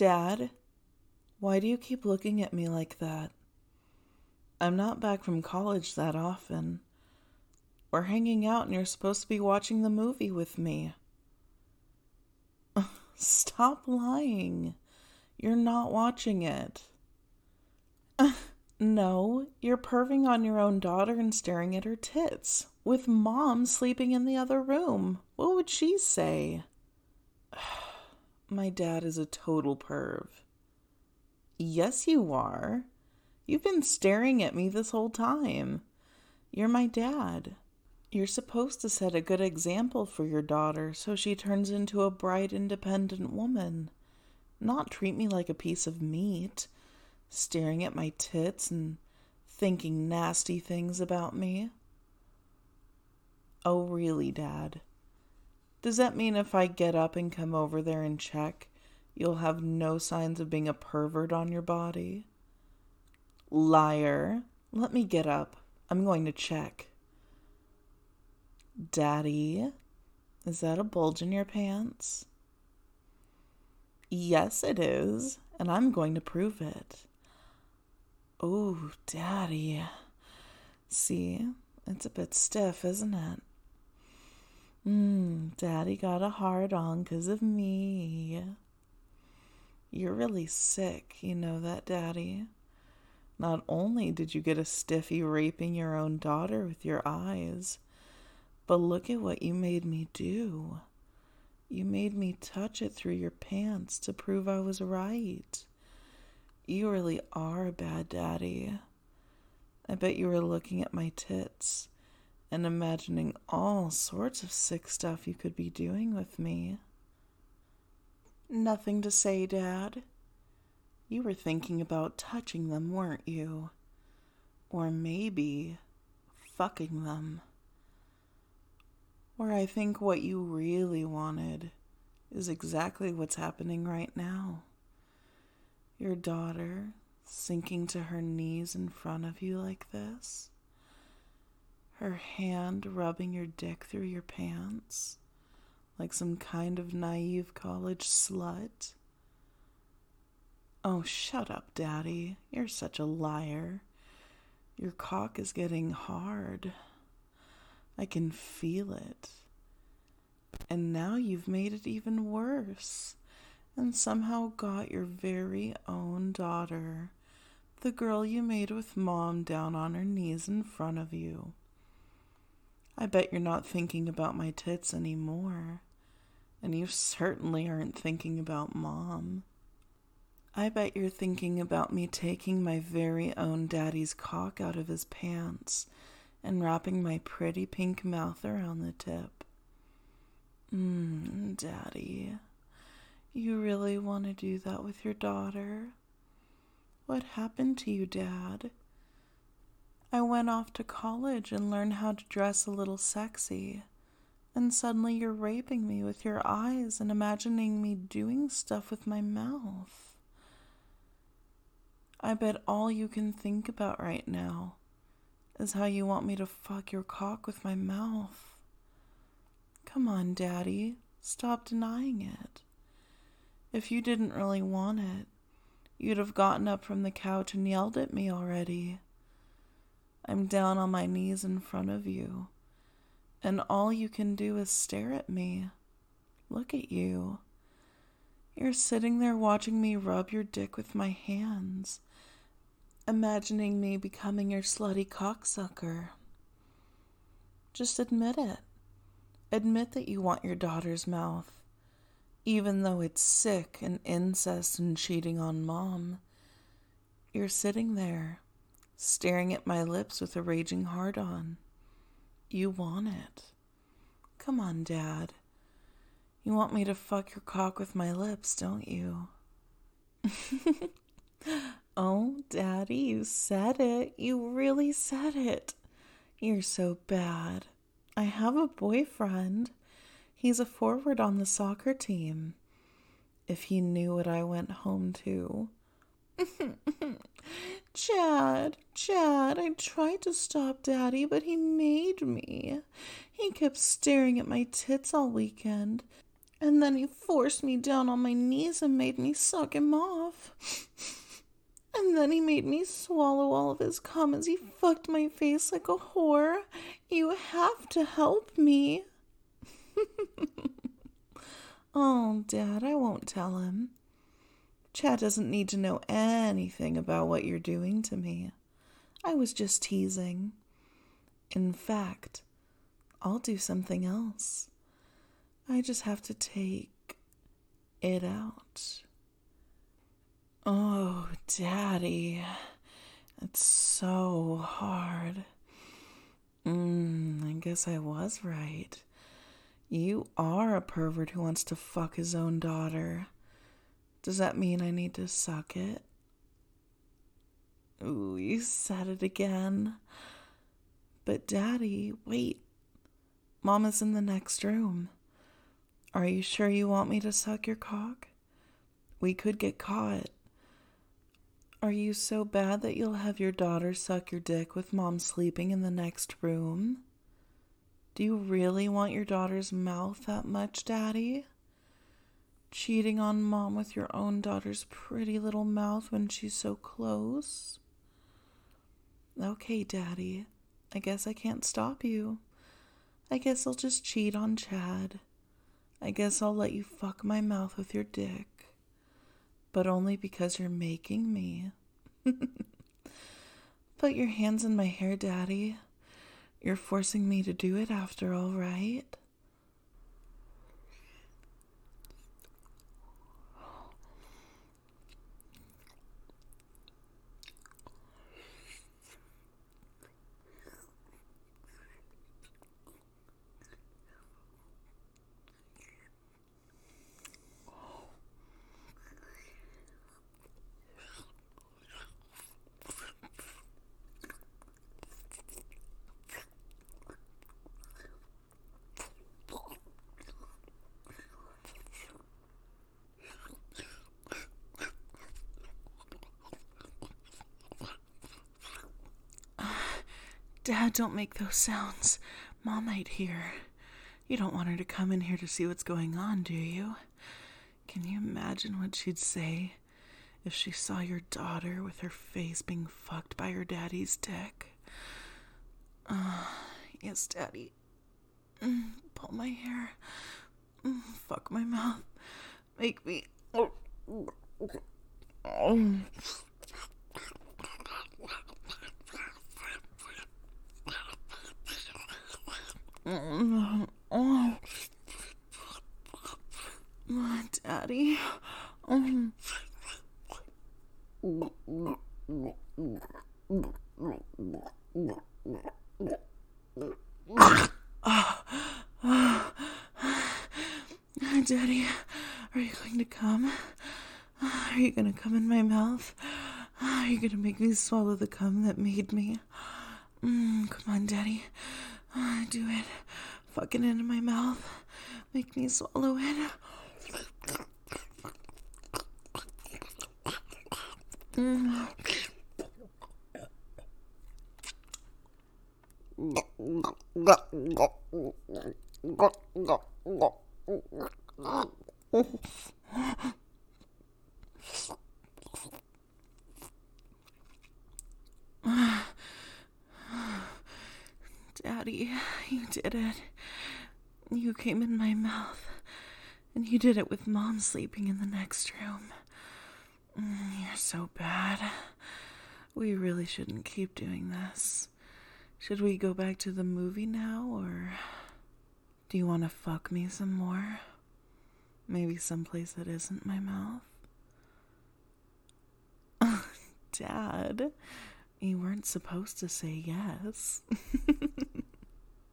Dad, why do you keep looking at me like that? I'm not back from college that often. We're hanging out and you're supposed to be watching the movie with me. Stop lying. You're not watching it. No, you're perving on your own daughter and staring at her tits, with Mom sleeping in the other room. What would she say? My dad is a total perv. Yes, you are. You've been staring at me this whole time. You're my dad. You're supposed to set a good example for your daughter so she turns into a bright, independent woman. Not treat me like a piece of meat, staring at my tits and thinking nasty things about me. Oh, really, Dad? Does that mean if I get up and come over there and check, you'll have no signs of being a pervert on your body? Liar. Let me get up. I'm going to check. Daddy, is that a bulge in your pants? Yes, it is, and I'm going to prove it. Oh, Daddy. See, it's a bit stiff, isn't it? Daddy got a hard-on 'cause of me. You're really sick, you know that, Daddy? Not only did you get a stiffy raping your own daughter with your eyes, but look at what you made me do. You made me touch it through your pants to prove I was right. You really are a bad daddy. I bet you were looking at my tits and imagining all sorts of sick stuff you could be doing with me. Nothing to say, Dad. You were thinking about touching them, weren't you? Or maybe fucking them. Or I think what you really wanted is exactly what's happening right now. Your daughter sinking to her knees in front of you like this. Her hand rubbing your dick through your pants like some kind of naive college slut. Oh, shut up, Daddy. You're such a liar. Your cock is getting hard. I can feel it. And now you've made it even worse, and somehow got your very own daughter, the girl you made with Mom, down on her knees in front of you. I bet you're not thinking about my tits anymore, and you certainly aren't thinking about Mom. I bet you're thinking about me taking my very own daddy's cock out of his pants and wrapping my pretty pink mouth around the tip. Daddy, you really want to do that with your daughter? What happened to you, Dad? I went off to college and learned how to dress a little sexy, and suddenly you're raping me with your eyes and imagining me doing stuff with my mouth. I bet all you can think about right now is how you want me to fuck your cock with my mouth. Come on, Daddy, stop denying it. If you didn't really want it, you'd have gotten up from the couch and yelled at me already. I'm down on my knees in front of you, and all you can do is stare at me. Look at you. You're sitting there watching me rub your dick with my hands, imagining me becoming your slutty cocksucker. Just admit it. Admit that you want your daughter's mouth, even though it's sick and incest and cheating on Mom. You're sitting there, staring at my lips with a raging hard-on. You want it. Come on, Dad. You want me to fuck your cock with my lips, don't you? Oh, Daddy, you said it. You really said it. You're so bad. I have a boyfriend. He's a forward on the soccer team. If he knew what I went home to. Chad, I tried to stop Daddy, but he made me. He kept staring at my tits all weekend And then he forced me down on my knees and made me suck him off. And then he made me swallow all of his cum as he fucked my face like a whore. You have to help me. Oh, Dad, I won't tell him. Chad doesn't need to know anything about what you're doing to me. I was just teasing. In fact, I'll do something else. I just have to take it out. Oh, Daddy, it's so hard. I guess I was right. You are a pervert who wants to fuck his own daughter. Does that mean I need to suck it? Ooh, you said it again. But Daddy, wait. Mama's in the next room. Are you sure you want me to suck your cock? We could get caught. Are you so bad that you'll have your daughter suck your dick with Mom sleeping in the next room? Do you really want your daughter's mouth that much, Daddy? Cheating on Mom with your own daughter's pretty little mouth when she's so close? Okay, Daddy. I guess I can't stop you. I guess I'll just cheat on Chad. I guess I'll let you fuck my mouth with your dick. But only because you're making me. Put your hands in my hair, Daddy. You're forcing me to do it after all, right? Dad, don't make those sounds. Mom might hear. You don't want her to come in here to see what's going on, do you? Can you imagine what she'd say if she saw your daughter with her face being fucked by her daddy's dick? Yes, Daddy. Pull my hair. Fuck my mouth. Make me... Daddy. Daddy, are you going to come? Are you going to come in my mouth? Are you going to make me swallow the cum that made me? Come on, Daddy. Do it. Fuck it into my mouth. Make me swallow it. Daddy, you did it. You came in my mouth, and you did it with Mom sleeping in the next room. You're so bad. We really shouldn't keep doing this. Should we go back to the movie now, or do you want to fuck me some more? Maybe someplace that isn't my mouth? Dad, you weren't supposed to say yes.